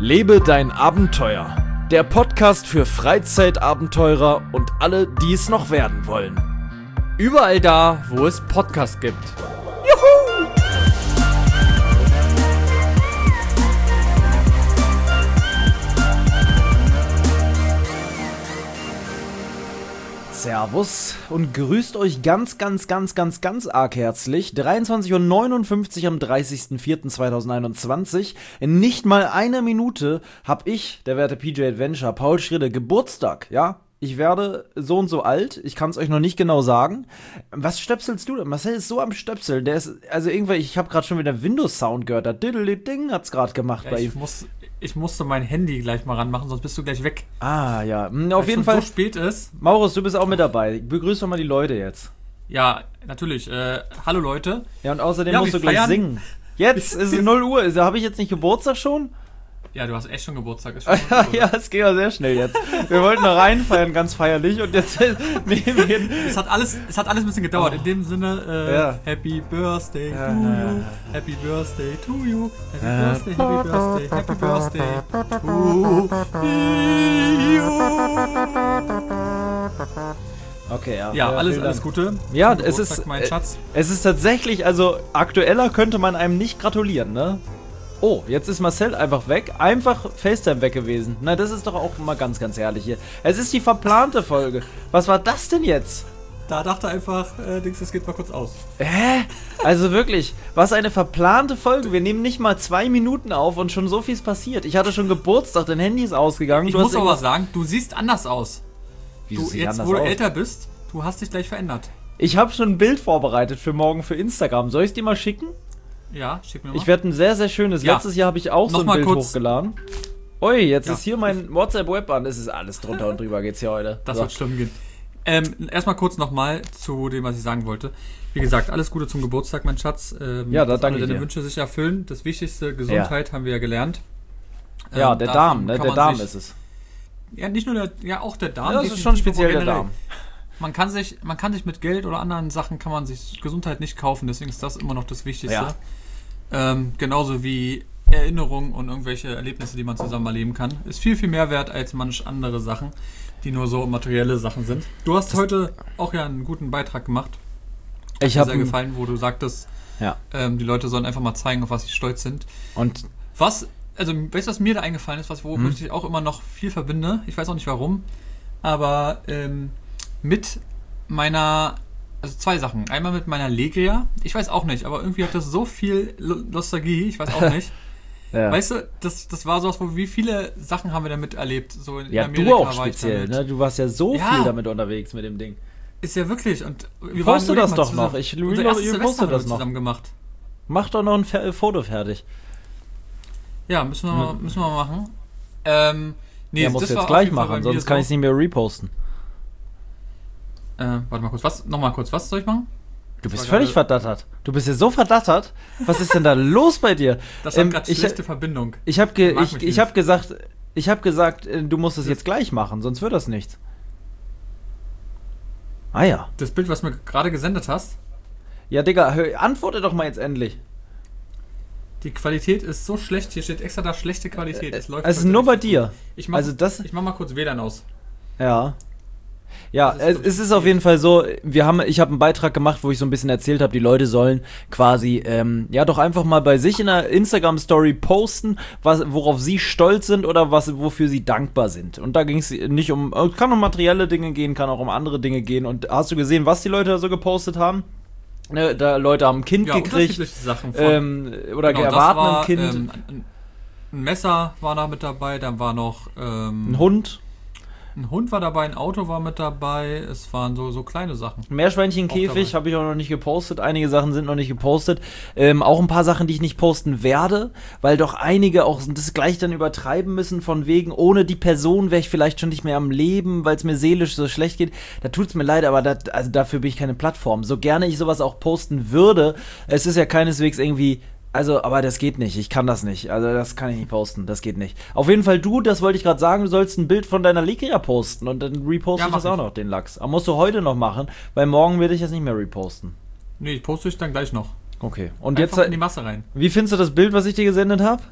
Lebe dein Abenteuer. Der Podcast für Freizeitabenteurer und alle, die es noch werden wollen. Überall da, wo es Podcasts gibt. Juhu! Servus und grüßt euch ganz arg herzlich. 23:59 Uhr am 30.04.2021. In nicht mal einer Minute hab ich, der werte PJ Adventure, Paul Schritte, Geburtstag, ja? Ich werde so und so alt, ich kann es euch noch nicht genau sagen. Was stöpselst du denn? Marcel ist so am Stöpseln, der ist, also irgendwann, ich habe gerade schon wieder Windows-Sound gehört, das Diddly-Ding hat's gerade gemacht ja, bei ihm. Ich musste mein Handy gleich mal ranmachen, sonst bist du gleich weg. Ah, ja, auf jeden Fall. Weil es so spät ist. Maurus, du bist auch mit dabei. Begrüß doch mal die Leute jetzt. Ja, natürlich. Hallo Leute. Ja, und außerdem musst du gleich singen. Jetzt ist es 0 Uhr. Habe ich jetzt nicht Geburtstag schon? Ja, du hast echt schon Geburtstag. Ja, es geht ja sehr schnell jetzt. Wir wollten noch reinfeiern, ganz feierlich, und jetzt nehmen wir... Es hat alles ein bisschen gedauert. In dem Sinne, ja. Happy Birthday to you. Happy Birthday to you. Happy Birthday, Happy Birthday to you. Okay, ja. Ja, alles Gute. Ja, Mein Schatz. Es ist tatsächlich, also aktueller könnte man einem nicht gratulieren, ne? Oh, jetzt ist Marcel einfach weg. Einfach FaceTime weg gewesen. Na, das ist doch auch mal ganz herrlich hier. Es ist die verplante Folge. Was war das denn jetzt? Da dachte einfach, das geht mal kurz aus. Hä? Also wirklich, was eine verplante Folge. Wir nehmen nicht mal 2 Minuten auf und schon so viel ist passiert. Ich hatte schon Geburtstag, dein Handy ist ausgegangen. Ich muss aber sagen, du siehst anders aus. Wieso du jetzt, wo du älter bist, du hast dich gleich verändert. Ich habe schon ein Bild vorbereitet für morgen für Instagram. Soll ich es dir mal schicken? Ja, schick mir mal. Ich werde ein sehr schönes. Ja. Letztes Jahr habe ich auch so ein Bild hochgeladen. Ui, jetzt ist hier mein WhatsApp-Web an. Es ist alles drunter und drüber geht's hier heute. Das wird schlimm gehen. Erstmal kurz nochmal zu dem, was ich sagen wollte. Wie gesagt, alles Gute zum Geburtstag, mein Schatz. Ja, da danke ich dir. Deine Wünsche sich erfüllen. Das Wichtigste, Gesundheit, haben wir ja gelernt. Ja, der Darm, ne? Der Darm ist es. Ja, nicht nur auch der Darm. Ja, das ist schon speziell der Darm. Man kann sich mit Geld oder anderen Sachen kann man sich Gesundheit nicht kaufen, deswegen ist das immer noch das Wichtigste. Ja. Genauso wie Erinnerungen und irgendwelche Erlebnisse, die man zusammen erleben kann. Ist viel mehr wert als manch andere Sachen, die nur so materielle Sachen sind. Du hast heute auch ja einen guten Beitrag gemacht. Hat mir sehr gefallen, wo du sagtest, die Leute sollen einfach mal zeigen, auf was sie stolz sind. Und weißt du, was mir da eingefallen ist, womit ich auch immer noch viel verbinde? Ich weiß auch nicht warum, aber mit meiner... Also 2 Sachen. Einmal mit meiner Legria. Ich weiß auch nicht, aber irgendwie hat das so viel Nostalgie. Ich weiß auch nicht. Ja. Weißt du, das war sowas, wie viele Sachen haben wir damit erlebt? So in Amerika du auch speziell, ne? Du warst ja so viel damit unterwegs mit dem Ding. Ist ja wirklich. Und wir poste das doch noch. Ich poste das noch. Zusammen gemacht. Mach doch noch ein Foto fertig. Ja, müssen wir mal machen. Nee, musst du jetzt gleich machen, sonst kann ich es nicht mehr reposten. Warte mal kurz, was soll ich machen? Du bist völlig verdattert. Du bist ja so verdattert. Was ist denn da los bei dir? Das hat gerade schlechte Verbindung. Ich hab gesagt, du musst es jetzt gleich machen, sonst wird das nichts. Ah ja. Das Bild, was du mir gerade gesendet hast? Ja, Digga, antworte doch mal jetzt endlich. Die Qualität ist so schlecht, hier steht extra da schlechte Qualität. Es ist nur bei dir. Ich mach mal kurz WLAN aus. Ja. Ja, es ist auf jeden Fall so, ich habe einen Beitrag gemacht, wo ich so ein bisschen erzählt habe, die Leute sollen quasi, doch einfach mal bei sich in einer Instagram-Story posten, worauf sie stolz sind oder wofür sie dankbar sind. Und da ging es nicht kann um materielle Dinge gehen, kann auch um andere Dinge gehen. Und hast du gesehen, was die Leute da so gepostet haben? Ne, da Leute haben ein Kind gekriegt. Sachen oder erwarten ein Kind. Ein Messer war da mit dabei, dann war noch ein Hund. Ein Hund war dabei, ein Auto war mit dabei, es waren so kleine Sachen. Meerschweinchenkäfig habe ich auch noch nicht gepostet, einige Sachen sind noch nicht gepostet. Auch ein paar Sachen, die ich nicht posten werde, weil doch einige auch das gleich dann übertreiben müssen, von wegen, ohne die Person wäre ich vielleicht schon nicht mehr am Leben, weil es mir seelisch so schlecht geht. Da tut's mir leid, aber dafür bin ich keine Plattform. So gerne ich sowas auch posten würde, es ist ja keineswegs irgendwie... Also, aber das geht nicht, ich kann das nicht, also das kann ich nicht posten, das geht nicht. Auf jeden Fall das wollte ich gerade sagen, du sollst ein Bild von deiner Legria posten und dann reposte ich das auch noch, den Lachs. Aber musst du heute noch machen, weil morgen werde ich das nicht mehr reposten. Nee, ich poste ich dann gleich noch. Okay. Und einfach jetzt in die Masse rein. Wie findest du das Bild, was ich dir gesendet habe?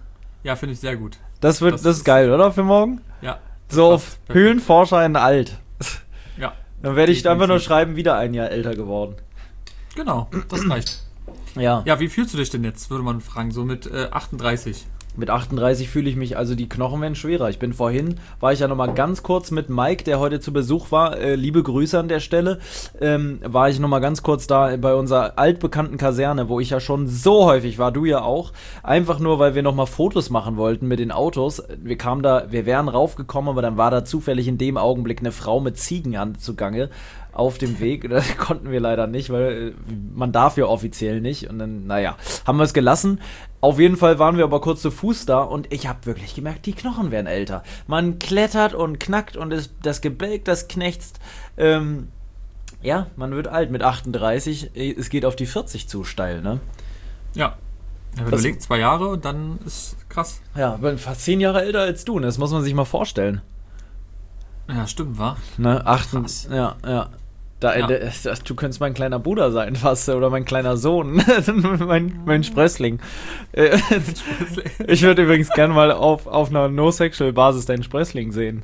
Ja, finde ich sehr gut. Das ist geil, oder, für morgen? Ja. So auf Höhlenforscher in alt. Ja. Dann werde ich einfach nur schreiben, wieder ein Jahr älter geworden. Genau, das reicht. Ja. Ja, wie fühlst du dich denn jetzt, würde man fragen, so mit 38? Mit 38 fühle ich mich, also die Knochen werden schwerer. War ich ja nochmal ganz kurz mit Mike, der heute zu Besuch war, liebe Grüße an der Stelle, war ich nochmal ganz kurz da bei unserer altbekannten Kaserne, wo ich ja schon so häufig war, du ja auch, einfach nur, weil wir nochmal Fotos machen wollten mit den Autos. Wir wären raufgekommen, aber dann war da zufällig in dem Augenblick eine Frau mit Ziegenhand zugange auf dem Weg. Das konnten wir leider nicht, weil man darf ja offiziell nicht. Und dann, haben wir es gelassen. Auf jeden Fall waren wir aber kurz zu Fuß da und ich habe wirklich gemerkt, die Knochen werden älter. Man klettert und knackt und das Gebälk, das knechtzt. Man wird alt mit 38. Es geht auf die 40 zu steil, ne? Ja. Wenn du legst 2 Jahre und dann ist krass. Ja, aber fast 10 Jahre älter als du, ne? Das muss man sich mal vorstellen. Ja, stimmt, wa? Ne, krass. Ja. Du könntest mein kleiner Bruder sein fast, oder mein kleiner Sohn, mein Sprössling. Ich würde übrigens gerne mal auf einer No-Sexual-Basis deinen Sprössling sehen.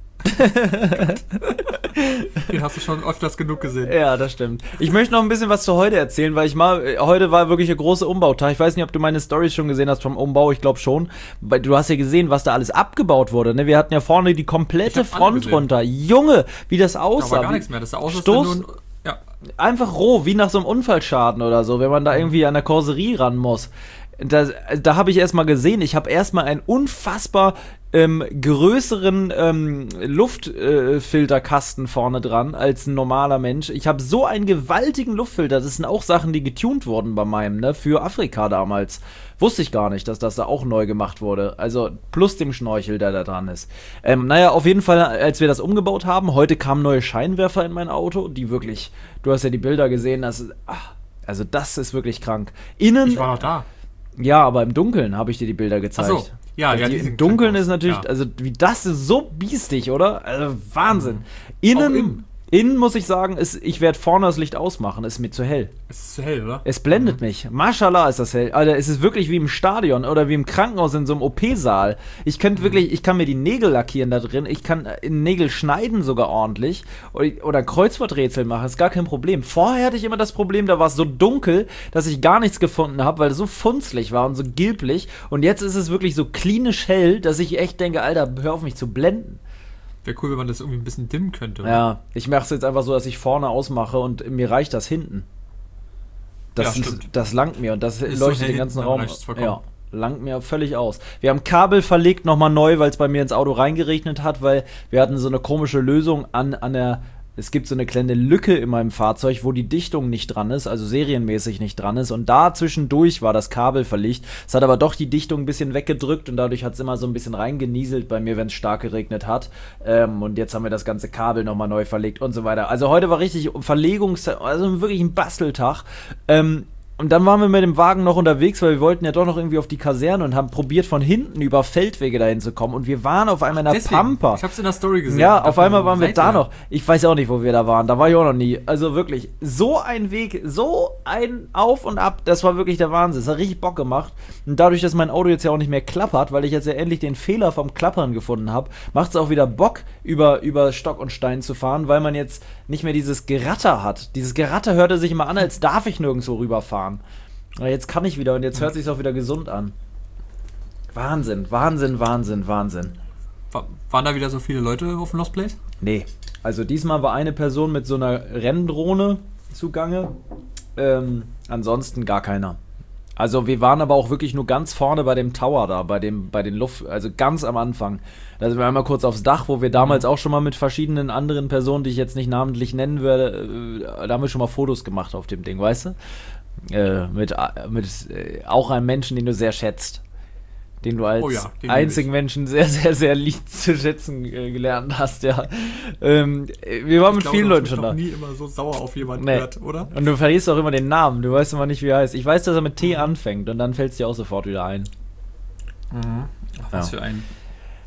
Den hast du schon öfters genug gesehen. Ja, das stimmt. Ich möchte noch ein bisschen was zu heute erzählen, weil heute war wirklich ein großer Umbautag. Ich weiß nicht, ob du meine Storys schon gesehen hast vom Umbau, ich glaube schon. Weil du hast ja gesehen, was da alles abgebaut wurde. Ne? Wir hatten ja vorne die komplette Front runter. Junge, wie das aussah. Da war gar nichts mehr. Das sah aus, als wenn du einfach roh, wie nach so einem Unfallschaden oder so, wenn man da irgendwie an der Karosserie ran muss. Da habe ich erstmal gesehen, ich habe erstmal einen unfassbar größeren Luftfilterkasten vorne dran als ein normaler Mensch. Ich habe so einen gewaltigen Luftfilter, das sind auch Sachen, die getunt wurden bei meinem, ne, für Afrika damals. Wusste ich gar nicht, dass das da auch neu gemacht wurde. Also plus dem Schnorchel, der da dran ist. Auf jeden Fall, als wir das umgebaut haben, heute kamen neue Scheinwerfer in mein Auto, die wirklich, du hast ja die Bilder gesehen, das ist wirklich krank. Innen... Ich war noch da. Ja, aber im Dunkeln habe ich dir die Bilder gezeigt. Ach so. Ja, im Dunkeln ist natürlich, also wie das ist so biestig, oder? Also Wahnsinn. Innen muss ich sagen, ich werde vorne das Licht ausmachen, ist mir zu hell. Es ist zu hell, oder? Es blendet mich. Mashallah ist das hell. Alter, es ist wirklich wie im Stadion oder wie im Krankenhaus in so einem OP-Saal. Ich kann mir die Nägel lackieren da drin, ich kann Nägel schneiden sogar ordentlich oder Kreuzworträtsel machen, ist gar kein Problem. Vorher hatte ich immer das Problem, da war es so dunkel, dass ich gar nichts gefunden habe, weil es so funzlig war und so gilblich. Und jetzt ist es wirklich so klinisch hell, dass ich echt denke, Alter, hör auf mich zu blenden. Wäre cool, wenn man das irgendwie ein bisschen dimmen könnte. Oder? Ja, ich mache es jetzt einfach so, dass ich vorne ausmache und mir reicht das hinten. Das langt mir und das ist leuchtet den ganzen Raum. Ja, langt mir völlig aus. Wir haben Kabel verlegt nochmal neu, weil es bei mir ins Auto reingeregnet hat, weil wir hatten so eine komische Lösung es gibt so eine kleine Lücke in meinem Fahrzeug, wo die Dichtung nicht dran ist, also serienmäßig nicht dran ist. Und da zwischendurch war das Kabel verlegt. Es hat aber doch die Dichtung ein bisschen weggedrückt und dadurch hat es immer so ein bisschen reingenieselt bei mir, wenn es stark geregnet hat. Und jetzt haben wir das ganze Kabel nochmal neu verlegt und so weiter. Also heute war richtig also wirklich ein Basteltag. Und dann waren wir mit dem Wagen noch unterwegs, weil wir wollten ja doch noch irgendwie auf die Kaserne und haben probiert, von hinten über Feldwege dahin zu kommen. Und wir waren auf einmal in der Pampa. Ich hab's in der Story gesehen. Ja, auf einmal waren wir da noch. Ich weiß auch nicht, wo wir da waren. Da war ich auch noch nie. Also wirklich, so ein Weg, so ein Auf und Ab, das war wirklich der Wahnsinn. Das hat richtig Bock gemacht. Und dadurch, dass mein Auto jetzt ja auch nicht mehr klappert, weil ich jetzt ja endlich den Fehler vom Klappern gefunden habe, macht es auch wieder Bock, über Stock und Stein zu fahren, weil man jetzt nicht mehr dieses Geratter hat. Dieses Geratter hörte sich immer an, als darf ich nirgendwo rüberfahren. Aber jetzt kann ich wieder und jetzt hört es sich auch wieder gesund an. Wahnsinn. Waren da wieder so viele Leute auf dem Lost Place? Nee. Also diesmal war eine Person mit so einer Renndrohne zugange. Ansonsten gar keiner. Also wir waren aber auch wirklich nur ganz vorne bei dem Tower da, bei den Luft, also ganz am Anfang. Da sind wir einmal kurz aufs Dach, wo wir damals auch schon mal mit verschiedenen anderen Personen, die ich jetzt nicht namentlich nennen werde, da haben wir schon mal Fotos gemacht auf dem Ding, weißt du? Mit auch einem Menschen, den du sehr schätzt. Den du als einzigen Menschen sehr, sehr, sehr lieb zu schätzen gelernt hast, ja. Wir waren mit vielen Leuten schon da. Ich habe noch nie immer so sauer auf jemanden gehört, oder? Und du verlierst auch immer den Namen, du weißt immer nicht, wie er heißt. Ich weiß, dass er mit T anfängt und dann fällt es dir auch sofort wieder ein. Mhm. Ach, was für ein...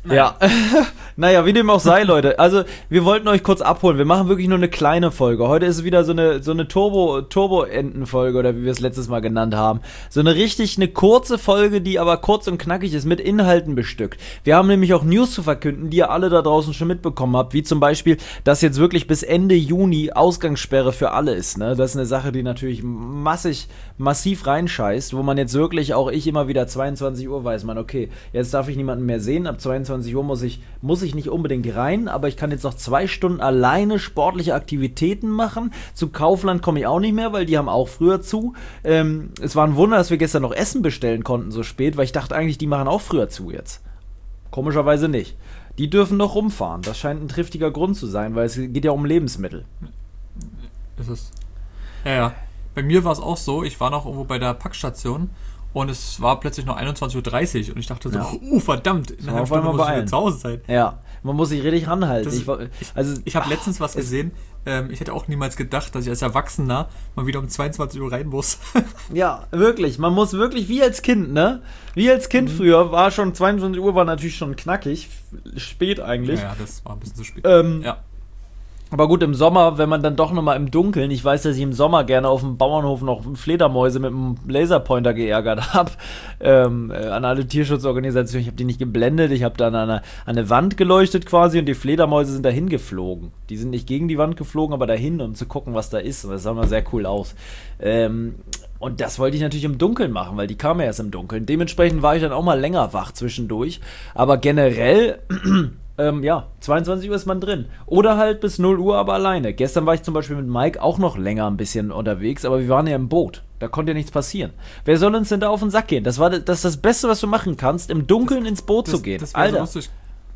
Ja, naja, wie dem auch sei, Leute. Also, wir wollten euch kurz abholen. Wir machen wirklich nur eine kleine Folge. Heute ist es wieder so eine Turbo-Enten-Folge, oder wie wir es letztes Mal genannt haben. So eine kurze Folge, die aber kurz und knackig ist, mit Inhalten bestückt. Wir haben nämlich auch News zu verkünden, die ihr alle da draußen schon mitbekommen habt, wie zum Beispiel, dass jetzt wirklich bis Ende Juni Ausgangssperre für alle ist, ne? Das ist eine Sache, die natürlich massiv reinscheißt, wo man jetzt wirklich, auch ich immer wieder 22 Uhr weiß man, okay, jetzt darf ich niemanden mehr sehen, ab 22 Uhr muss ich nicht unbedingt rein, aber ich kann jetzt noch 2 Stunden alleine sportliche Aktivitäten machen. Zu Kaufland komme ich auch nicht mehr, weil die haben auch früher zu. Es war ein Wunder, dass wir gestern noch Essen bestellen konnten so spät, weil ich dachte eigentlich, die machen auch früher zu jetzt. Komischerweise nicht. Die dürfen noch rumfahren. Das scheint ein triftiger Grund zu sein, weil es geht ja um Lebensmittel. Ist es. Ja. Bei mir war es auch so, ich war noch irgendwo bei der Packstation und es war plötzlich noch 21:30 Uhr und ich dachte so, verdammt, in einer halben Stunde muss ich wieder zu Hause sein. Ja, man muss sich richtig ranhalten. Ich habe letztens was gesehen, ich hätte auch niemals gedacht, dass ich als Erwachsener mal wieder um 22 Uhr rein muss. Ja, wirklich, man muss wirklich, wie als Kind, ne? Wie als Kind früher, war schon 22 Uhr, war natürlich schon knackig, spät eigentlich. Ja, das war ein bisschen zu spät. Ja. Aber gut, im Sommer, wenn man dann doch nochmal im Dunkeln, ich weiß, dass ich im Sommer gerne auf dem Bauernhof noch Fledermäuse mit einem Laserpointer geärgert habe, an alle Tierschutzorganisationen, ich habe die nicht geblendet, ich habe dann an eine Wand geleuchtet quasi und die Fledermäuse sind dahin geflogen. Die sind nicht gegen die Wand geflogen, aber dahin, um zu gucken, was da ist. Und das sah mal sehr cool aus. Und das wollte ich natürlich im Dunkeln machen, weil die kamen ja erst im Dunkeln. Dementsprechend war ich dann auch mal länger wach zwischendurch. Aber generell... 22 Uhr ist man drin. Oder halt bis 0 Uhr, aber alleine. Gestern war ich zum Beispiel mit Mike auch noch länger ein bisschen unterwegs, aber wir waren ja im Boot. Da konnte ja nichts passieren. Wer soll uns denn da auf den Sack gehen? Das ist das Beste, was du machen kannst, im Dunkeln ins Boot zu gehen. Das Alter. So lustig.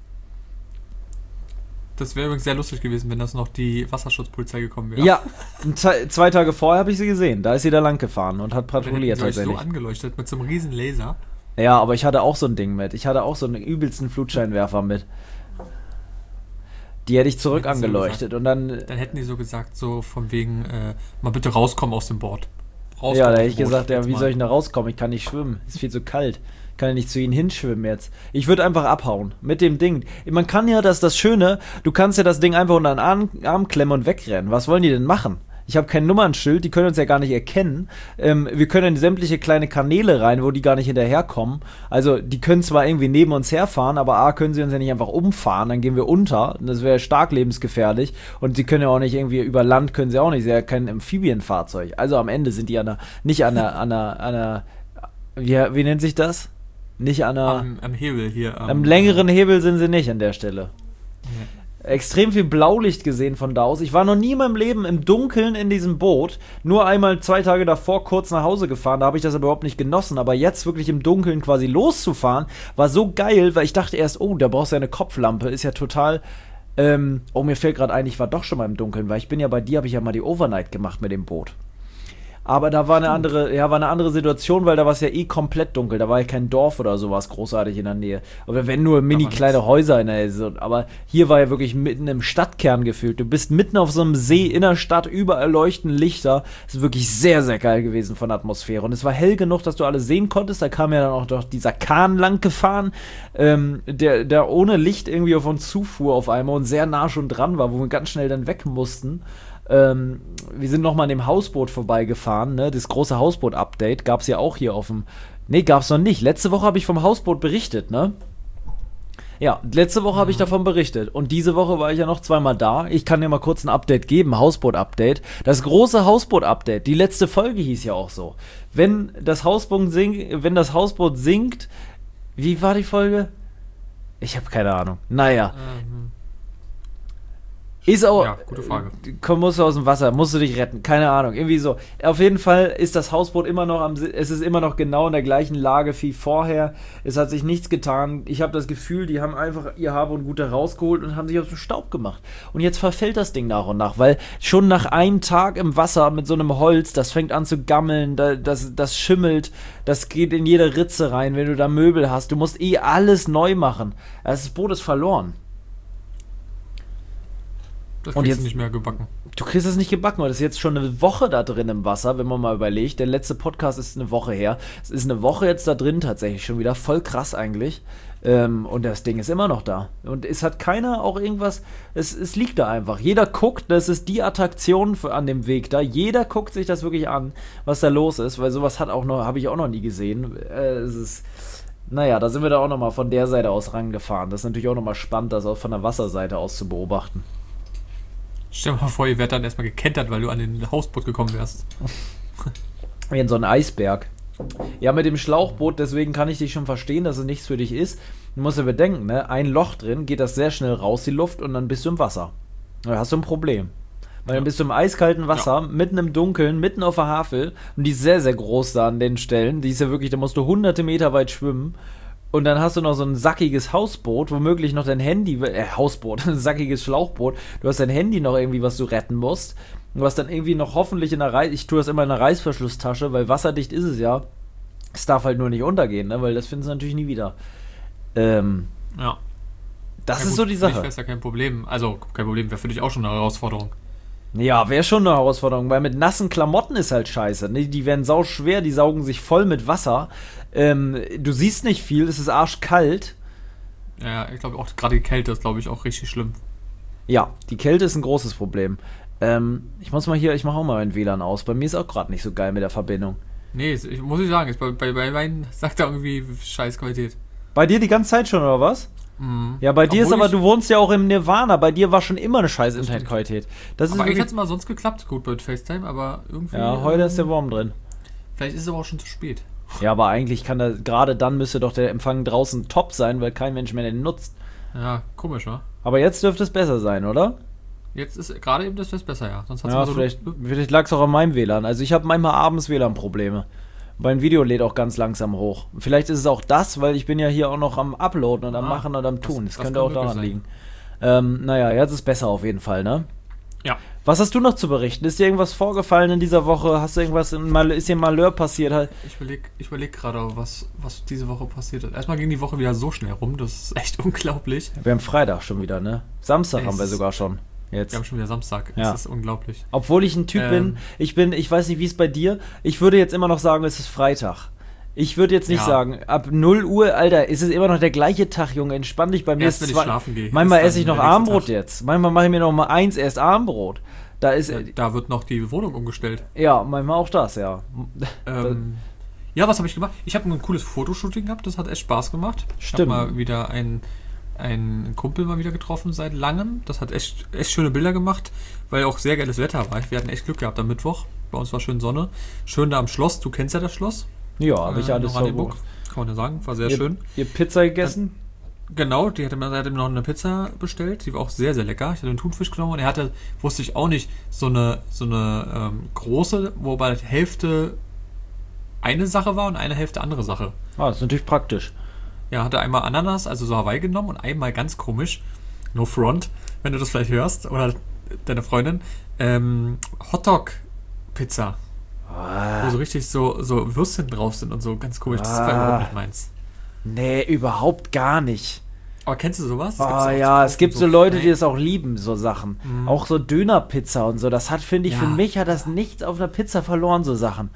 Das wäre übrigens sehr lustig gewesen, wenn das noch die Wasserschutzpolizei gekommen wäre. Ja, 2 Tage vorher habe ich sie gesehen. Da ist sie da lang gefahren und hat patrouilliert tatsächlich. So angeleuchtet mit so einem riesen Laser. Ja, aber ich hatte auch so ein Ding mit. Ich hatte auch so einen übelsten Flutscheinwerfer mit. Die hätte ich zurück angeleuchtet und dann... Dann hätten die so gesagt, so von wegen, mal bitte rauskommen aus dem Board. Ja, da hätte ich gesagt, ja, wie soll ich denn da rauskommen? Ich kann nicht schwimmen, ist viel zu kalt. Ich kann ja nicht zu ihnen hinschwimmen jetzt. Ich würde einfach abhauen mit dem Ding. Man kann ja, das Schöne, du kannst ja das Ding einfach unter den Arm klemmen und wegrennen. Was wollen die denn machen? Ich habe kein Nummernschild, die können uns ja gar nicht erkennen. Wir können in sämtliche kleine Kanäle rein, wo die gar nicht hinterherkommen. Also die können zwar irgendwie neben uns herfahren, aber A, können sie uns ja nicht einfach umfahren, dann gehen wir unter. Das wäre stark lebensgefährlich. Und sie können ja auch nicht irgendwie über Land, können sie auch nicht. Sie sind ja kein Amphibienfahrzeug. Also am Ende sind die nicht an einer wie nennt sich das? Nicht an einer... Am Hebel hier. Am längeren Hebel sind sie nicht an der Stelle. Ja. Extrem viel Blaulicht gesehen von da aus. Ich war noch nie in meinem Leben im Dunkeln in diesem Boot. Nur einmal 2 Tage davor kurz nach Hause gefahren. Da habe ich das aber überhaupt nicht genossen. Aber jetzt wirklich im Dunkeln quasi loszufahren, war so geil, weil ich dachte erst, oh, da brauchst du ja eine Kopflampe. Ist ja total... mir fällt gerade ein, ich war doch schon mal im Dunkeln, weil ich bin ja bei dir, habe ich ja mal die Overnight gemacht mit dem Boot. Aber da war eine andere Situation, weil da war es ja komplett dunkel. Da war ja kein Dorf oder sowas großartig in der Nähe. Oder wenn nur mini kleine Häuser in der Nähe. Aber hier war ja wirklich mitten im Stadtkern gefühlt. Du bist mitten auf so einem See in der Stadt, überall leuchten Lichter. Das ist wirklich sehr, sehr geil gewesen von der Atmosphäre. Und es war hell genug, dass du alles sehen konntest. Da kam ja dann auch doch dieser Kahn lang gefahren, der ohne Licht irgendwie auf uns zufuhr auf einmal und sehr nah schon dran war, wo wir ganz schnell dann weg mussten. Wir sind nochmal an dem Hausboot vorbeigefahren, ne? Das große Hausboot-Update gab es ja auch hier auf dem... Nee, gab es noch nicht. Letzte Woche habe ich vom Hausboot berichtet, ne? Ja, letzte Woche habe ich davon berichtet. Und diese Woche war ich ja noch 2-mal da. Ich kann dir mal kurz ein Update geben, Hausboot-Update. Das große Hausboot-Update, die letzte Folge hieß ja auch so. Wenn das Hausboot sinkt... Wie war die Folge? Ich habe keine Ahnung. Naja. Ist auch, ja, gute Frage. Musst du aus dem Wasser, musst du dich retten, keine Ahnung, irgendwie so. Auf jeden Fall ist das Hausboot immer noch es ist immer noch genau in der gleichen Lage wie vorher. Es hat sich nichts getan. Ich habe das Gefühl, die haben einfach ihr Hab und Gut rausgeholt und haben sich aus dem Staub gemacht. Und jetzt verfällt das Ding nach und nach, weil schon nach einem Tag im Wasser mit so einem Holz, das fängt an zu gammeln, das schimmelt, das geht in jede Ritze rein, wenn du da Möbel hast. Du musst alles neu machen. Das Boot ist verloren. Das Und kriegst jetzt du nicht mehr gebacken. Du kriegst es nicht gebacken, weil das ist jetzt schon eine Woche da drin im Wasser, wenn man mal überlegt. Der letzte Podcast ist eine Woche her. Es ist eine Woche jetzt da drin tatsächlich schon wieder. Voll krass eigentlich. Und das Ding ist immer noch da. Und es hat keiner auch irgendwas, es liegt da einfach. Jeder guckt, das ist die Attraktion an dem Weg da. Jeder guckt sich das wirklich an, was da los ist, weil sowas habe ich auch noch nie gesehen. Es ist, naja, da sind wir da auch nochmal von der Seite aus rangefahren. Das ist natürlich auch nochmal spannend, das auch von der Wasserseite aus zu beobachten. Stell dir mal vor, ihr werdet dann erstmal gekentert, weil du an den Hausboot gekommen wärst. Wie in so einen Eisberg. Ja, mit dem Schlauchboot, deswegen kann ich dich schon verstehen, dass es nichts für dich ist. Du musst ja bedenken, ne? Ein Loch drin, geht das sehr schnell raus, die Luft, und dann bist du im Wasser. Da hast du ein Problem. Weil dann bist du im eiskalten Wasser, mitten im Dunkeln, mitten auf der Havel, und die ist sehr, sehr groß da an den Stellen. Die ist ja wirklich, da musst du hunderte Meter weit schwimmen. Und dann hast du noch so ein sackiges Hausboot, womöglich noch dein Handy, Hausboot, ein sackiges Schlauchboot. Du hast dein Handy noch irgendwie, was du retten musst. Du hast dann irgendwie noch hoffentlich in der ich tue das immer in der Reißverschlusstasche, weil wasserdicht ist es ja. Es darf halt nur nicht untergehen, ne? Weil das findest du natürlich nie wieder. Ja. Das Ja, ist gut, so die Sache. Für mich wäre ja kein Problem. Also, kein Problem, wäre für dich auch schon eine Herausforderung. Ja, wäre schon eine Herausforderung, weil mit nassen Klamotten ist halt scheiße. Ne? Die werden sauschwer, die saugen sich voll mit Wasser. Du siehst nicht viel, es ist arschkalt. Ja, ich glaube auch gerade die Kälte ist, glaube ich, auch richtig schlimm. Ja, die Kälte ist ein großes Problem. Ich mache auch mal mein WLAN aus. Bei mir ist auch gerade nicht so geil mit der Verbindung. Nee, muss ich sagen, bei meinen sagt er irgendwie Scheißqualität. Bei dir die ganze Zeit schon, oder was? Mhm. Ja, bei dir ist Obwohl aber, du wohnst ja auch im Nirvana, bei dir war schon immer eine scheiß Internetqualität. Das ist aber eigentlich wirklich, hat es immer sonst geklappt, gut bei FaceTime, aber irgendwie... ja, heute ist der Wurm drin. Vielleicht ist es aber auch schon zu spät. Ja, aber eigentlich gerade dann müsste doch der Empfang draußen top sein, weil kein Mensch mehr den nutzt. Ja, komisch, wa? Aber jetzt dürfte es besser sein, oder? Jetzt ist gerade eben das besser, ja. Sonst hat's Ja, immer so vielleicht lag es auch an meinem WLAN. Also ich habe manchmal abends WLAN-Probleme. Mein Video lädt auch ganz langsam hoch. Vielleicht ist es auch das, weil ich bin ja hier auch noch am Uploaden und am Machen und am Tun. Das könnte auch daran liegen. Naja, jetzt ist es besser auf jeden Fall, ne? Ja. Was hast du noch zu berichten? Ist dir irgendwas vorgefallen in dieser Woche? Hast du irgendwas ist dir ein Malheur passiert? Ich überleg gerade, was diese Woche passiert ist. Erstmal ging die Woche wieder so schnell rum, das ist echt unglaublich. Wir haben Freitag schon wieder, ne? Samstag haben wir sogar schon. Jetzt. Wir haben schon wieder Samstag. Ja. Das ist unglaublich. Obwohl ich ein Typ bin, ich weiß nicht, wie es bei dir, ich würde jetzt immer noch sagen, es ist Freitag. Ich würde jetzt nicht sagen, ab 0 Uhr, Alter, ist es immer noch der gleiche Tag, Junge, entspann dich. Bei mir erst, wenn ich schlafen gehe. Manchmal esse ich noch Abendbrot jetzt. Manchmal mache ich mir noch mal erst Abendbrot. Da wird noch die Wohnung umgestellt. Ja, manchmal auch das, ja. Ja, was habe ich gemacht? Ich habe ein cooles Fotoshooting gehabt, das hat echt Spaß gemacht. Stimmt. Ich habe mal wieder einen Kumpel mal wieder getroffen seit langem. Das hat echt schöne Bilder gemacht, weil auch sehr geiles Wetter war. Wir hatten echt Glück gehabt am Mittwoch. Bei uns war schön Sonne. Schön da am Schloss. Du kennst ja das Schloss. Ja, habe ich alles so. Kann man ja sagen, war sehr schön. Ihr Pizza gegessen? Genau, er hatte mir noch eine Pizza bestellt. Die war auch sehr, sehr lecker. Ich hatte einen Thunfisch genommen und er hatte, wusste ich auch nicht, so eine große, wobei die Hälfte eine Sache war und eine Hälfte andere Sache. Ah, das ist natürlich praktisch. Ja, hatte einmal Ananas, also so Hawaii genommen und einmal ganz komisch, no front, wenn du das vielleicht hörst, oder deine Freundin, Hotdog-Pizza. Wo so richtig so Würstchen drauf sind und so, ganz komisch. Das war überhaupt nicht meins. Nee, überhaupt gar nicht. Aber kennst du sowas? Es gibt so Leute, die das auch lieben, so Sachen. Mhm. Auch so Dönerpizza und so, das hat, finde ich, für mich hat das nichts auf einer Pizza verloren, so Sachen.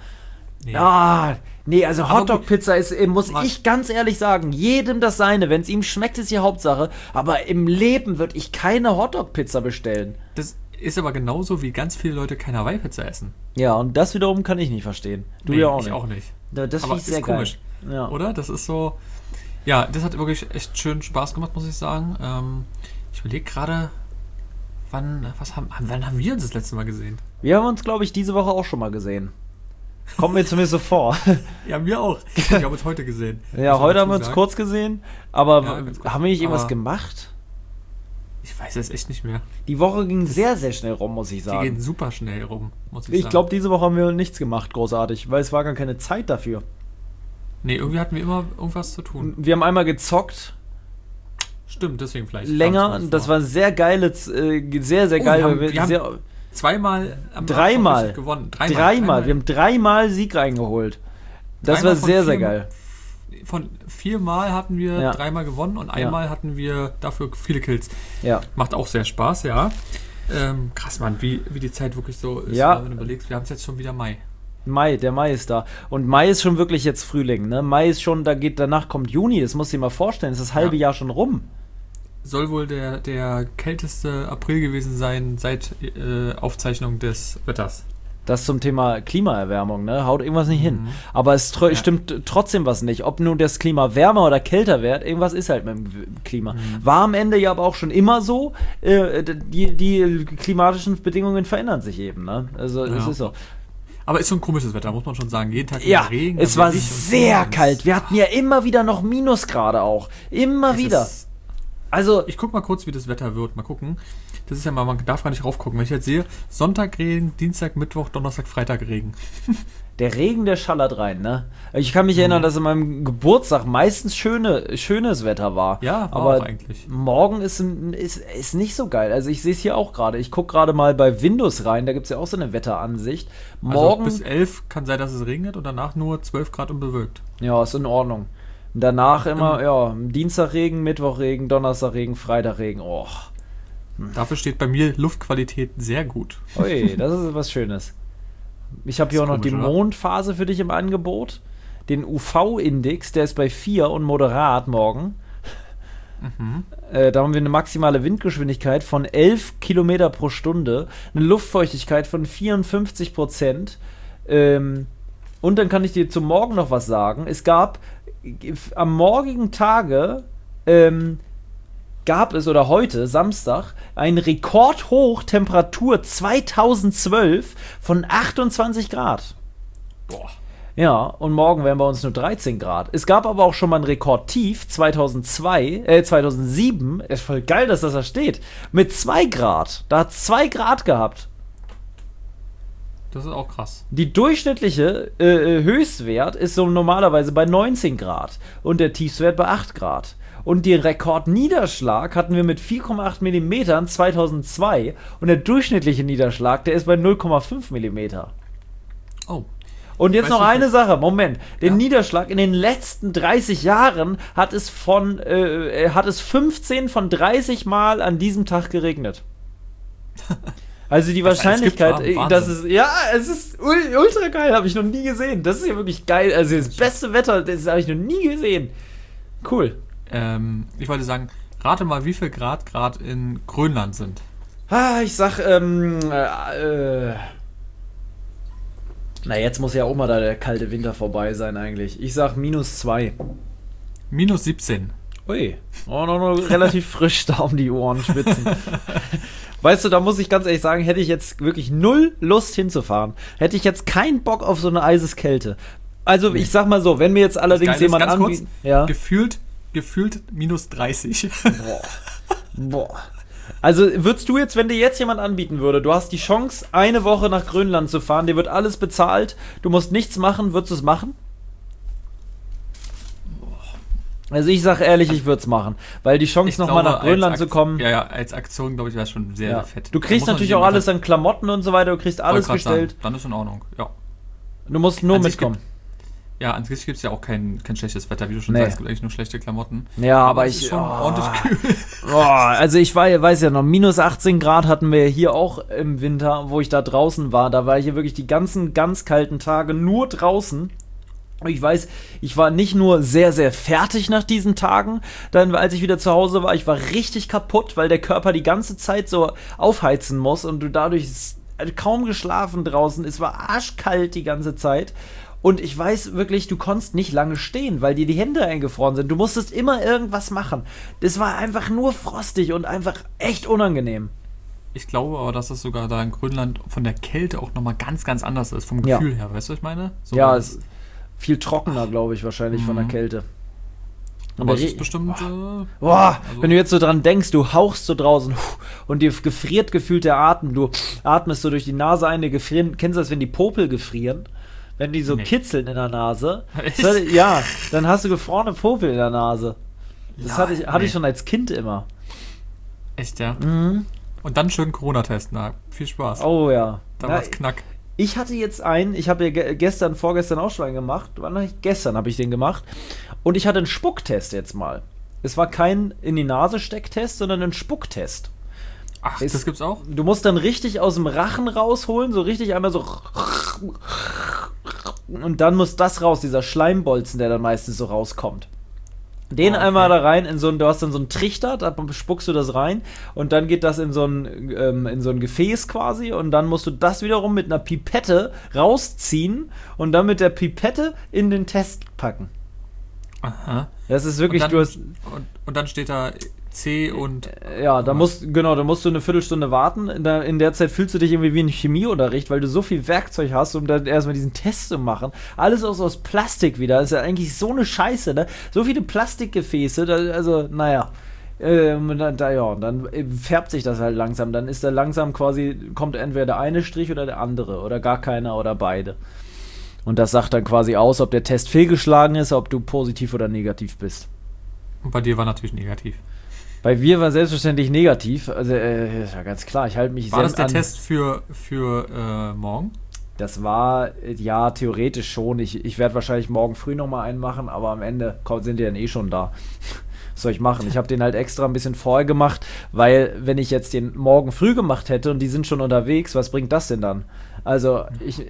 Nee. Also Hotdog-Pizza muss ich ganz ehrlich sagen, jedem das seine. Wenn es ihm schmeckt, ist die Hauptsache. Aber im Leben würde ich keine Hotdog-Pizza bestellen. Das ist aber genauso, wie ganz viele Leute keine Hawaii-Pizza essen. Ja, und das wiederum kann ich nicht verstehen. Du ja auch nicht. Ich auch nicht. Das finde ich sehr komisch. Ja. Oder? Das ist so... Ja, das hat wirklich echt schön Spaß gemacht, muss ich sagen. Ich überlege gerade, wann haben wir uns das letzte Mal gesehen? Wir haben uns, glaube ich, diese Woche auch schon mal gesehen. Kommt mir zumindest so vor. Ja, wir auch. Wir haben uns heute gesehen. Ja, heute haben wir uns kurz gesehen, aber haben wir nicht irgendwas gemacht? Ich weiß es echt nicht mehr. Die Woche ging sehr, sehr schnell rum, muss ich sagen. Die geht super schnell rum, muss ich sagen. Ich glaube, diese Woche haben wir nichts gemacht, großartig, weil es war gar keine Zeit dafür. Nee, irgendwie hatten wir immer irgendwas zu tun. Wir haben einmal gezockt. Stimmt, deswegen vielleicht. Länger, das war sehr geil, sehr, sehr geil. Wir haben zweimal gewonnen. Dreimal. Wir haben 3-mal Sieg reingeholt. Das war sehr, sehr geil. Von 4-mal hatten wir 3-mal gewonnen und einmal hatten wir dafür viele Kills. Ja. Macht auch sehr Spaß, ja. Krass, Mann, wie die Zeit wirklich so ist, Ja. wenn du überlegst, wir haben es jetzt schon wieder Mai. Der Mai ist da. Und Mai ist schon wirklich jetzt Frühling, ne? Mai ist schon, danach kommt Juni, das musst du dir mal vorstellen, ist das halbe Jahr schon rum. Soll wohl der kälteste April gewesen sein seit Aufzeichnung des Wetters. Das zum Thema Klimaerwärmung, ne? Haut irgendwas nicht hin. Aber es stimmt trotzdem was nicht. Ob nun das Klima wärmer oder kälter wird, irgendwas ist halt mit dem Klima. War am Ende ja aber auch schon immer so, die klimatischen Bedingungen verändern sich eben, ne? Also es ist so. Aber ist so ein komisches Wetter, muss man schon sagen. Jeden Tag Ja, Regen. es war sehr kalt. Wir hatten ja immer wieder noch Minusgrade auch. Immer wieder. Also, ich guck mal kurz, wie das Wetter wird. Mal gucken. Das ist ja mal, man darf gar nicht raufgucken. Wenn ich jetzt sehe, Sonntag Regen, Dienstag, Mittwoch, Donnerstag, Freitag Regen. der Regen, der schallert rein, ne? Ich kann mich erinnern, dass in meinem Geburtstag meistens schönes Wetter war. Ja, war aber auch eigentlich. morgen ist nicht so geil. Also ich sehe es hier auch gerade. Ich gucke gerade mal bei Windows rein, da gibt es ja auch so eine Wetteransicht. Morgen. Also bis 11 kann sein, dass es regnet und danach nur 12 Grad und bewölkt. Ja, ist in Ordnung. Und danach immer, Dienstag Regen, Mittwoch Regen, Donnerstag Regen, Freitag Regen. Oh. Dafür steht bei mir Luftqualität sehr gut. Ui, das ist was Schönes. Ich habe hier auch noch die Mondphase für dich im Angebot. Den UV-Index, der ist bei 4 und moderat morgen. Da haben wir eine maximale Windgeschwindigkeit von 11 Kilometer pro Stunde, eine Luftfeuchtigkeit von 54%. Und dann kann ich dir zum Morgen noch was sagen. Es gab am morgigen Tage gab es, oder heute, Samstag, ein Rekordhoch Temperatur 2012 von 28 Grad. Boah. Ja, und morgen wären bei uns nur 13 Grad. Es gab aber auch schon mal ein Rekordtief 2007. Ist voll geil, dass das da steht. Mit 2 Grad. Da hat es 2 Grad gehabt. Das ist auch krass. Die durchschnittliche Höchstwert ist so normalerweise bei 19 Grad und der Tiefstwert bei 8 Grad. Und den Rekordniederschlag hatten wir mit 4,8 Millimetern 2002 und der durchschnittliche Niederschlag, der ist bei 0,5 Millimeter. Oh. Und jetzt noch eine Sache, Moment. Den Niederschlag in den letzten 30 Jahren hat es 15 von 30 Mal an diesem Tag geregnet. Also die Wahrscheinlichkeit, dass es, es ist ultra geil, habe ich noch nie gesehen. Das ist ja wirklich geil. Also das beste Wetter, das habe ich noch nie gesehen. Cool. Ich wollte sagen, rate mal, wie viel Grad in Grönland sind. Ich sag, na, jetzt muss ja auch mal da der kalte Winter vorbei sein eigentlich. Ich sag -2. -17. Ui, noch relativ frisch da um die Ohren schwitzen. Weißt du, da muss ich ganz ehrlich sagen, hätte ich jetzt wirklich null Lust hinzufahren. Hätte ich jetzt keinen Bock auf so eine Eiseskälte. Also, ich sag mal so, wenn mir jetzt allerdings jemand anbietet... Ja. Gefühlt -30. Boah. Also würdest du jetzt, wenn dir jetzt jemand anbieten würde, du hast die Chance, eine Woche nach Grönland zu fahren, dir wird alles bezahlt, du musst nichts machen, würdest du es machen? Also ich sag ehrlich, ich würde es machen, weil die Chance nochmal nach Grönland zu kommen... Ja, als Aktion, glaube ich, wäre es schon sehr, sehr fett. Du kriegst natürlich auch alles an Klamotten und so weiter, du kriegst alles gestellt. Dann ist in Ordnung, ja. Du musst nur mitkommen. An sich gibt es ja auch kein schlechtes Wetter, wie du schon sagst, es gibt eigentlich nur schlechte Klamotten. Ja, aber es ist schon ordentlich kühl. Also ich weiß ja noch, -18 Grad hatten wir hier auch im Winter, wo ich da draußen war. Da war ich hier wirklich die ganzen ganz kalten Tage nur draußen. Ich weiß, ich war nicht nur sehr, sehr fertig nach diesen Tagen, dann als ich wieder zu Hause war, ich war richtig kaputt, weil der Körper die ganze Zeit so aufheizen muss und du dadurch kaum geschlafen draußen. Es war arschkalt die ganze Zeit. Und ich weiß wirklich, du konntest nicht lange stehen, weil dir die Hände eingefroren sind. Du musstest immer irgendwas machen. Das war einfach nur frostig und einfach echt unangenehm. Ich glaube aber, dass das sogar da in Grönland von der Kälte auch nochmal ganz, ganz anders ist, vom Gefühl her. Weißt du, was ich meine? So es ist viel trockener, glaube ich, wahrscheinlich von der Kälte. Aber es ist bestimmt... wenn du jetzt so dran denkst, du hauchst so draußen und dir gefriert gefühlt der Atem. Du atmest so durch die Nase ein, kennst du das, wenn die Popel gefrieren? Wenn die so kitzeln in der Nase. Dann hast du gefrorene Popel in der Nase. Das hatte ich schon als Kind immer. Echt, ja? Mhm. Und dann schön Corona-Test. Na, viel Spaß. Oh ja. Da war's knack. Ich hatte jetzt ich habe ja vorgestern auch schon einen gemacht. Gestern habe ich den gemacht. Und ich hatte einen Spucktest jetzt mal. Es war kein in die Nase Stecktest, sondern ein Spucktest. Ach, das gibt's auch? Du musst dann richtig aus dem Rachen rausholen, so richtig einmal so. Und dann muss das raus, dieser Schleimbolzen, der dann meistens so rauskommt. Den einmal da rein, du hast dann so einen Trichter, da spuckst du das rein und dann geht das in so ein Gefäß quasi und dann musst du das wiederum mit einer Pipette rausziehen und dann mit der Pipette in den Test packen. Aha. Das ist wirklich, und dann steht da C und... Ja, da musst du eine Viertelstunde warten. In der Zeit fühlst du dich irgendwie wie ein Chemieunterricht, weil du so viel Werkzeug hast, um dann erstmal diesen Test zu machen. Alles aus Plastik wieder. Das ist ja eigentlich so eine Scheiße, ne? So viele Plastikgefäße, dann färbt sich das halt langsam. Dann ist da langsam quasi, kommt entweder der eine Strich oder der andere oder gar keiner oder beide. Und das sagt dann quasi aus, ob der Test fehlgeschlagen ist, ob du positiv oder negativ bist. Und bei dir war natürlich negativ. Bei mir war selbstverständlich negativ. Also, ist ja ganz klar, ich halte mich War das der Test für morgen? Das war, ja, theoretisch schon. Ich werde wahrscheinlich morgen früh nochmal einen machen, aber am Ende sind die dann eh schon da. Was soll ich machen? Ich habe den halt extra ein bisschen vorher gemacht, weil, wenn ich jetzt den morgen früh gemacht hätte und die sind schon unterwegs, was bringt das denn dann? Also,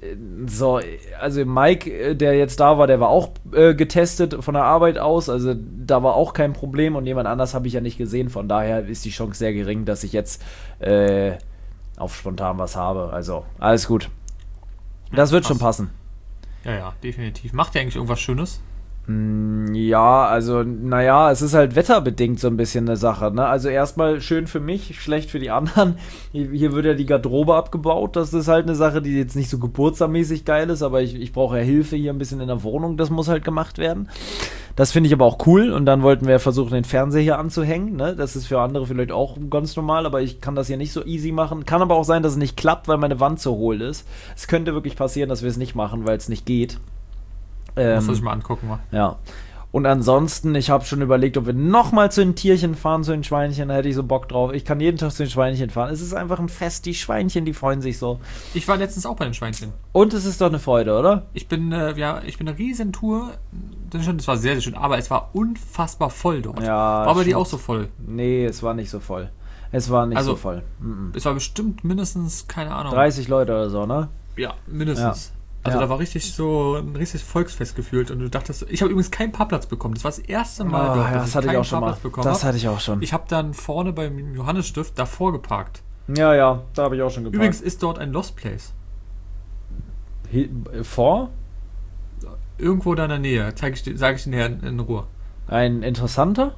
Mike, der jetzt da war, der war auch getestet von der Arbeit aus, also da war auch kein Problem und jemand anders habe ich ja nicht gesehen, von daher ist die Chance sehr gering, dass ich jetzt auf spontan was habe, also alles gut. Das wird schon passen. Ja, definitiv. Macht ihr eigentlich irgendwas Schönes? Ja, also, es ist halt wetterbedingt so ein bisschen eine Sache, ne? Also erstmal schön für mich, schlecht für die anderen. Hier wird ja die Garderobe abgebaut, das ist halt eine Sache, die jetzt nicht so geburtstagsmäßig geil ist, aber ich brauche ja Hilfe hier ein bisschen in der Wohnung, das muss halt gemacht werden. Das finde ich aber auch cool und dann wollten wir versuchen, den Fernseher hier anzuhängen, ne? Das ist für andere vielleicht auch ganz normal, aber ich kann das hier nicht so easy machen. Kann aber auch sein, dass es nicht klappt, weil meine Wand so hohl ist. Es könnte wirklich passieren, dass wir es nicht machen, weil es nicht geht. Muss ich mal angucken. Ja. Und ansonsten, ich habe schon überlegt, ob wir nochmal zu den Tierchen fahren, zu den Schweinchen, da hätte ich so Bock drauf. Ich kann jeden Tag zu den Schweinchen fahren. Es ist einfach ein Fest, die Schweinchen, die freuen sich so. Ich war letztens auch bei den Schweinchen. Und es ist doch eine Freude, oder? Ich bin eine Riesentour. Das war sehr, sehr schön, aber es war unfassbar voll dort. Ja, war bei dir auch so voll? Nee, es war nicht so voll. Es war nicht so voll. Es war bestimmt mindestens, keine Ahnung. 30 Leute oder so, ne? Ja, mindestens. Ja. Also da war richtig so ein richtiges Volksfest gefühlt und du dachtest, ich habe übrigens keinen Parkplatz bekommen. Das war das erste Mal, dass ich keinen Parkplatz bekommen habe. Das hatte ich auch schon. Ich habe dann vorne beim Johannesstift davor geparkt. Ja, da habe ich auch schon geparkt. Übrigens ist dort ein Lost Place. Vor? Irgendwo da in der Nähe. Sage ich dir nachher in Ruhe. Ein interessanter?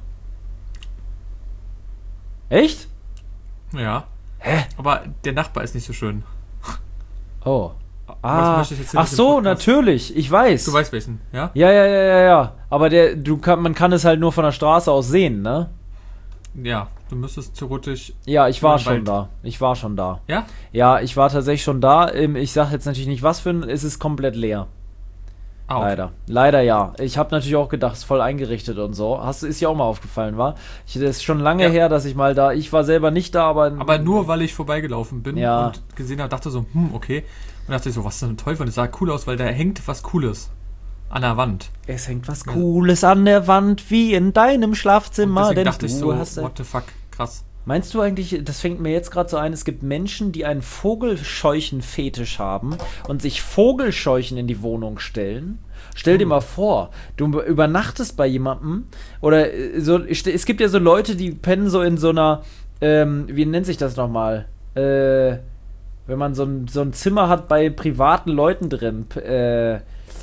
Echt? Ja. Hä? Aber der Nachbar ist nicht so schön. Oh. Ach so, natürlich, ich weiß. Du weißt welchen, ja? Ja. Aber man kann es halt nur von der Straße aus sehen, ne? Ja, du müsstest theoretisch... Ja, ich war schon da. Ja? Ja, ich war tatsächlich schon da. Ich sag jetzt natürlich nicht, was für es ist komplett leer. Okay. Leider ja. Ich habe natürlich auch gedacht, es ist voll eingerichtet und so. Ist dir auch mal aufgefallen, war? Das ist schon lange her, dass ich mal da... Ich war selber nicht da, aber nur, weil ich vorbeigelaufen bin und gesehen habe, dachte so, okay... Und dachte ich so, was ist denn toll? Und es sah cool aus, weil da hängt was Cooles an der Wand. Es hängt was Cooles an der Wand, wie in deinem Schlafzimmer. Und deswegen dachte ich so, what the fuck, krass. Meinst du eigentlich, das fängt mir jetzt gerade so ein, es gibt Menschen, die einen Vogelscheuchen-Fetisch haben und sich Vogelscheuchen in die Wohnung stellen? Stell dir mal vor, du übernachtest bei jemandem oder so, es gibt ja so Leute, die pennen so in so einer, wie nennt sich das nochmal? Wenn man so ein Zimmer hat bei privaten Leuten drin. Kein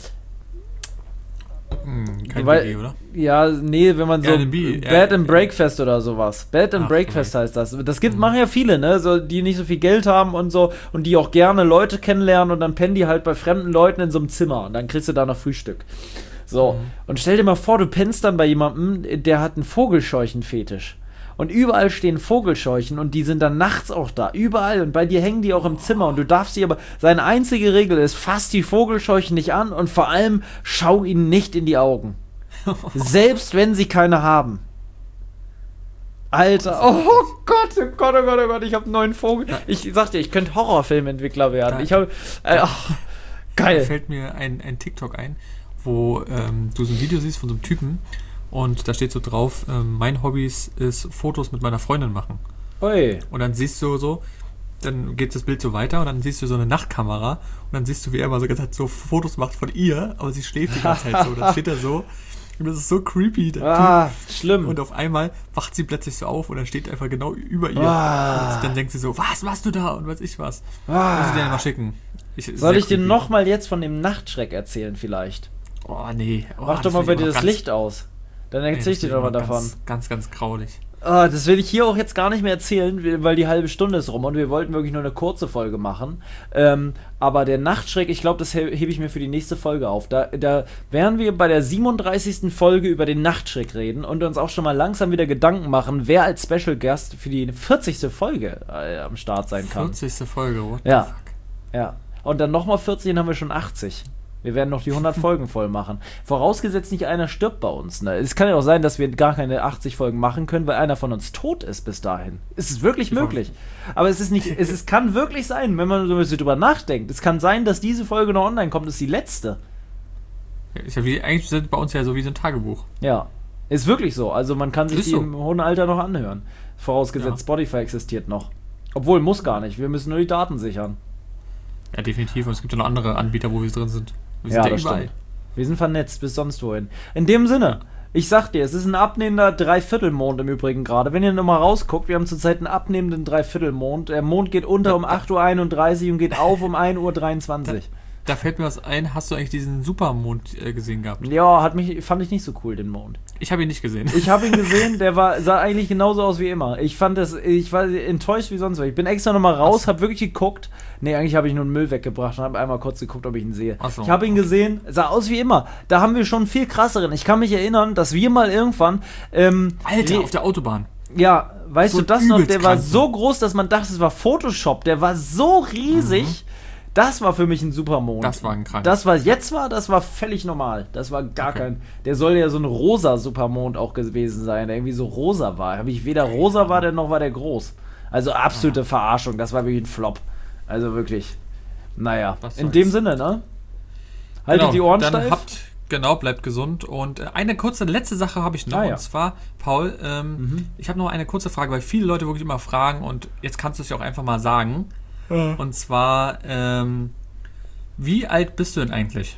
BG, oder? Ja, nee, wenn man so Airbnb, Bed and Breakfast oder sowas. Bed and Breakfast heißt das. Das machen ja viele, ne? So, die nicht so viel Geld haben und so und die auch gerne Leute kennenlernen und dann pennen die halt bei fremden Leuten in so einem Zimmer und dann kriegst du da noch Frühstück. So, und stell dir mal vor, du pennst dann bei jemandem, der hat einen Vogelscheuchen-Fetisch. Und überall stehen Vogelscheuchen und die sind dann nachts auch da. Überall. Und bei dir hängen die auch im Zimmer. Und du darfst sie aber... Seine einzige Regel ist, fass die Vogelscheuchen nicht an und vor allem schau ihnen nicht in die Augen. Selbst wenn sie keine haben. Alter. Oh Gott. Ich habe einen neuen Vogel. Ich sag dir, ich könnte Horrorfilmentwickler werden. Geil. Da fällt mir ein TikTok ein, wo du so ein Video siehst von so einem Typen. Und da steht so drauf, mein Hobby ist Fotos mit meiner Freundin machen. Ui. Und dann siehst du so, dann geht das Bild so weiter und dann siehst du so eine Nachtkamera und dann siehst du, wie er immer so ganz so Fotos macht von ihr, aber sie schläft die ganze Zeit so. Dann steht er so und das ist so creepy. Der Typ. Schlimm. Und auf einmal wacht sie plötzlich so auf und dann steht er einfach genau über ihr. Und dann denkt sie so, was machst du da? Und weiß ich was. Muss ich dir mal schicken. Soll ich dir nochmal jetzt von dem Nachtschreck erzählen vielleicht? Oh, nee. Mach doch mal bei dir das Licht aus. Dann erzähl ich dir doch mal davon. Ganz, ganz graulich. Das will ich hier auch jetzt gar nicht mehr erzählen, weil die halbe Stunde ist rum und wir wollten wirklich nur eine kurze Folge machen. Aber der Nachtschreck, ich glaube, das hebe ich mir für die nächste Folge auf. Da werden wir bei der 37. Folge über den Nachtschreck reden und uns auch schon mal langsam wieder Gedanken machen, wer als Special Guest für die 40. Folge am Start sein kann. 40. Folge, what the fuck? Ja. Und dann nochmal 40, dann haben wir schon 80. Wir werden noch die 100 Folgen voll machen. Vorausgesetzt, nicht einer stirbt bei uns. Ne? Es kann ja auch sein, dass wir gar keine 80 Folgen machen können, weil einer von uns tot ist bis dahin. Es ist wirklich möglich. Aber es kann wirklich sein, wenn man so ein bisschen drüber nachdenkt. Es kann sein, dass diese Folge noch online kommt, ist die letzte. Ist ja eigentlich sind bei uns ja so wie so ein Tagebuch. Ja, ist wirklich so. Also man kann sich die im hohen Alter noch anhören. Vorausgesetzt, Spotify existiert noch. Obwohl, muss gar nicht. Wir müssen nur die Daten sichern. Ja, definitiv. Und es gibt ja noch andere Anbieter, wo wir drin sind. Wir sind ja überall. Stimmt. Wir sind vernetzt bis sonst wohin. In dem Sinne, ich sag dir, es ist ein abnehmender Dreiviertelmond im Übrigen gerade. Wenn ihr nochmal rausguckt, wir haben zurzeit einen abnehmenden Dreiviertelmond. Der Mond geht unter um 8:31 Uhr und geht auf um 1:23 Uhr. Da fällt mir was ein, hast du eigentlich diesen Supermond gesehen gehabt? Ja, fand ich nicht so cool, den Mond. Ich habe ihn nicht gesehen. Ich habe ihn gesehen, sah eigentlich genauso aus wie immer. Ich war enttäuscht wie sonst was. Ich bin extra nochmal raus, habe wirklich geguckt. Nee, eigentlich habe ich nur den Müll weggebracht und habe einmal kurz geguckt, ob ich ihn sehe. So, ich habe ihn gesehen, sah aus wie immer. Da haben wir schon viel krasseren. Ich kann mich erinnern, dass wir mal irgendwann... Alter, auf der Autobahn. Ja, weißt du das noch? Der war so groß, dass man dachte, es war Photoshop. Der war so riesig... Das war für mich ein Supermond. Das war ein krank. Das war völlig normal. Das war gar kein... Der soll ja so ein rosa Supermond auch gewesen sein, der irgendwie so rosa war. Habe ich weder rosa war, denn noch war der groß. Also absolute Verarschung. Das war wirklich ein Flop. Also wirklich. Naja, in dem Sinne, ne? Haltet die Ohren steif. Bleibt gesund. Und eine kurze letzte Sache habe ich noch. Und zwar, Paul, ich habe noch eine kurze Frage, weil viele Leute wirklich immer fragen und jetzt kannst du es ja auch einfach mal sagen. Und zwar, wie alt bist du denn eigentlich?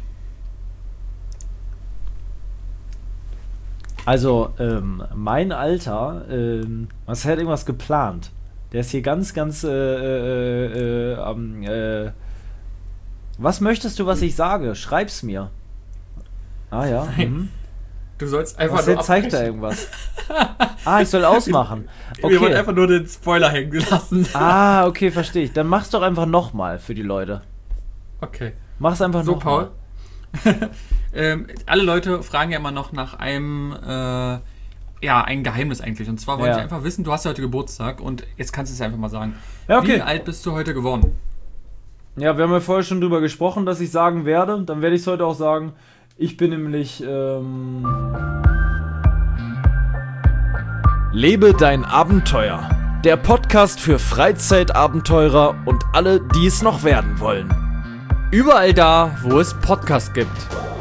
Also, mein Alter, was hat irgendwas geplant? Der ist hier ganz, was möchtest du, was ich sage? Schreib's mir. Ah ja. Du sollst einfach nur zeigt da irgendwas. Ich soll ausmachen. Okay. Wir wollen einfach nur den Spoiler hängen lassen. Okay, verstehe ich. Dann mach's doch einfach nochmal für die Leute. Okay. Mach's einfach nochmal. So, Paul. Alle Leute fragen ja immer noch nach einem ein Geheimnis eigentlich. Und zwar wollte ich einfach wissen, du hast ja heute Geburtstag und jetzt kannst du es einfach mal sagen. Ja, okay. Wie alt bist du heute geworden? Ja, wir haben ja vorher schon drüber gesprochen, dass ich sagen werde. Dann werde ich es heute auch sagen. Ich bin nämlich, Lebe dein Abenteuer. Der Podcast für Freizeitabenteurer und alle, die es noch werden wollen. Überall da, wo es Podcasts gibt.